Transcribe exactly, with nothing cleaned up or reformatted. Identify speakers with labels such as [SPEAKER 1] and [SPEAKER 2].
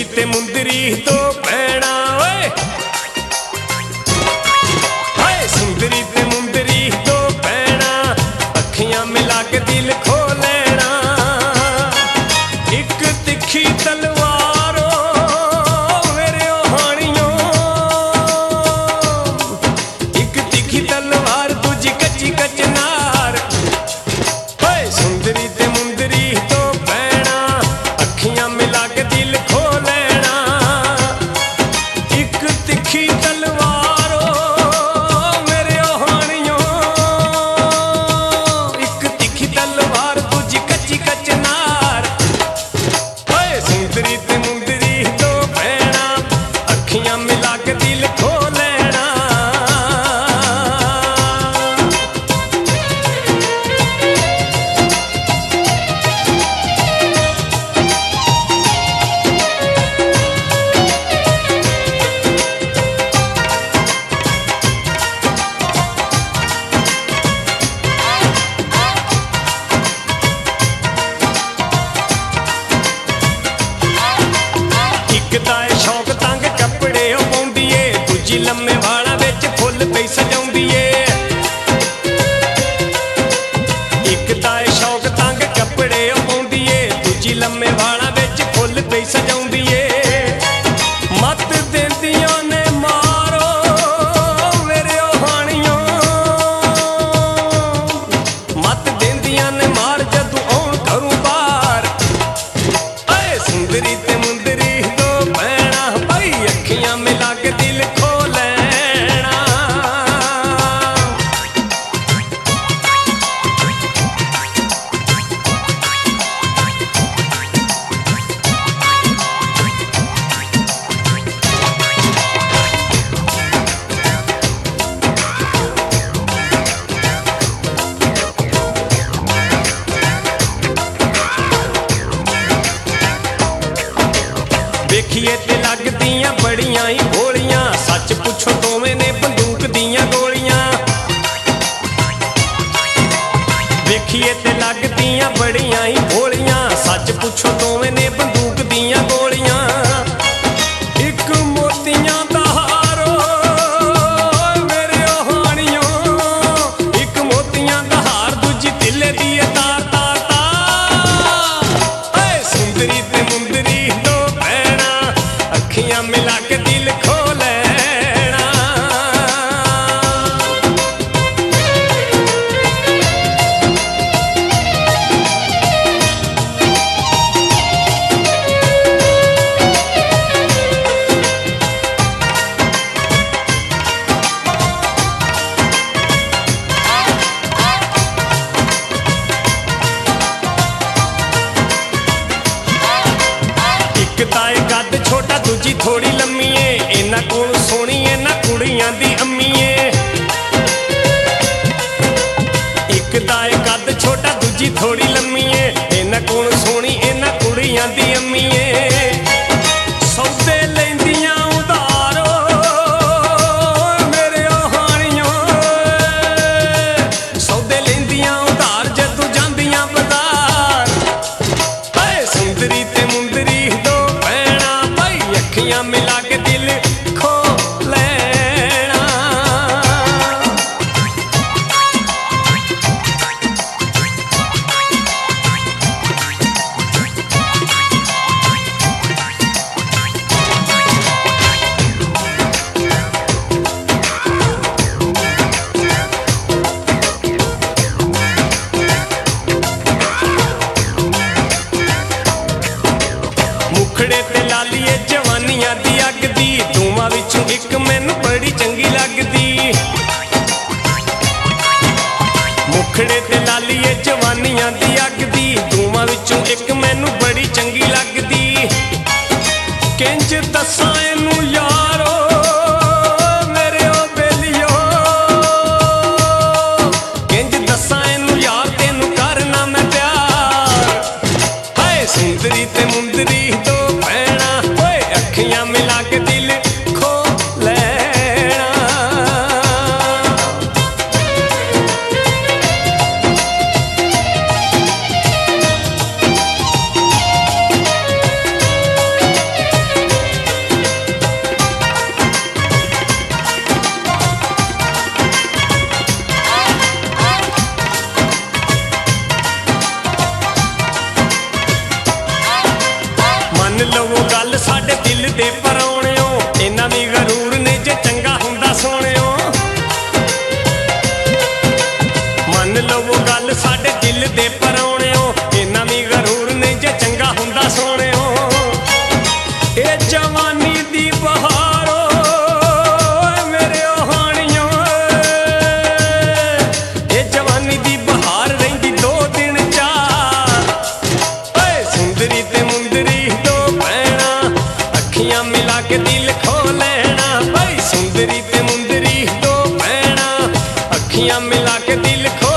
[SPEAKER 1] ते मुंदरी तो भैणा ओए हाय सुंदरी ते मुंदरी तो भैणा अखियां मिला के दिल खो लेना एक तिखी तलवार मेरे हानियों एक तिखी तलवार दूजी कच्ची कचनार हाय सुंदरी ते मुंदरी तो भैणा अखियां मिला के दिल खो लेना एक तिखी तलवार मेरे हानियों एक तिखी तलवार दूजी कच्ची कचनार हाय सुंदरी ते मुंदरी तो भैणा अखियां मिला के दिल खो लेना शौक तंग कपड़े पाउंदी ए दूजी लम्मे वाला विच फुल पई सजाउंदी ए इक तां शौक तंग कपड़े पाउंदी ए दूजी लम्मे वाला विच फुल पई सजाउंदी ए मत देंदियां ने मारो मेरे हानियों मत देंदियां ने मार जदों आउण घरों बाहर ऐ सुंदरी ते मुंदरी अखियां मिला के दिल खो लेना देखिए ते लगदियां बड़ियां ही भोलियां सच पुछो दोवें ने बंदूक दियां गोलियां देखिए ते लगदियां बड़ियां ही भोलियां सच पुछो दोवें ने बंदूक दियां गोलियां एक मोतियां दा हार मेरे हानियों एक मोतियां दा हार दूजी तिले दी तार तार तार ऐ सुंदरी ते मुंदरी तो अखियां मिला के दिल खो लेना एक ताए कद छोटा दूजी थोड़ी लम्मी ए इन्हां कोल सोहनी इन्हां कुड़ियां दी अम्मी ए एक ताए कद छोटा दूजी थोड़ी लम्मी ए इन्हां कोल सोहनी इन्हां कुड़ियां दी अम्मी ए सौदे लैंदियां उधार मेरे हानियों सौदे लैंदियां उधार जदों जांदियां बाजार हाय सुंदरी ते मुंदरी अखियां मिला के दिल खो लेना मुखड़े ते लालिए जवानियां दी अग दी दोवां विचों इक मैनू बड़ी चंगी लगदी मुखड़े ते लालिए जवानियां दी अग दी दोवां विचों एक मैनू बड़ी चंगी लगदी किंज दस्सां इनू यारो मेरे ओ बेलियो किंज दस्सां इनू यार तेनू करना मैं प्यार हाय सुंदरी ते मुंदरी तो भैणा ओए अखियां मिला के दिल खो लेना ਦੇ ਪਰੌਣਿਓ ਇਹਨਾਂ ਵੀ ਗਰੂਰ ਨੇ ਜੇ ਚੰਗਾ ਹੁੰਦਾ ਸੋਹਣਿਓ ਮੰਨ ਲਵੋ ਗੱਲ ਸਾਡੇ ਦਿਲ ਦੇ ਪਰੌਣਿਓ ਇਹਨਾਂ ਵੀ ਗਰੂਰ ਨੇ ਜੇ ਚੰਗਾ ਹੁੰਦਾ ਸੋਹਣਿਓ ਇਹ ਜਵਾਨੀ ਦੀ ਬਹਾਰੋ ਮੇਰੇ ਹਾਣੀਓ ਇਹ ਜਵਾਨੀ ਦੀ ਬਹਾਰ ਰਹਿੰਦੀ ਦੋ ਦਿਨ ਚਾਰ ਓਏ ਸੁੰਦਰੀ ਤੇ ਮੁੰਦਰੀ ਦੋ ਭੈਣਾਂ ਅੱਖੀਆਂ ਮਿਲਾ ਕੇ ਦਿਲ ਖੋ ਲੈਣਾ ਓਏ ਸੁੰਦਰੀ ਤੇ ਮੁੰਦਰੀ ਦੋ ਭੈਣਾਂ ਅੱਖੀਆਂ ਮਿਲਾ ਕੇ ਦਿਲ ਖੋ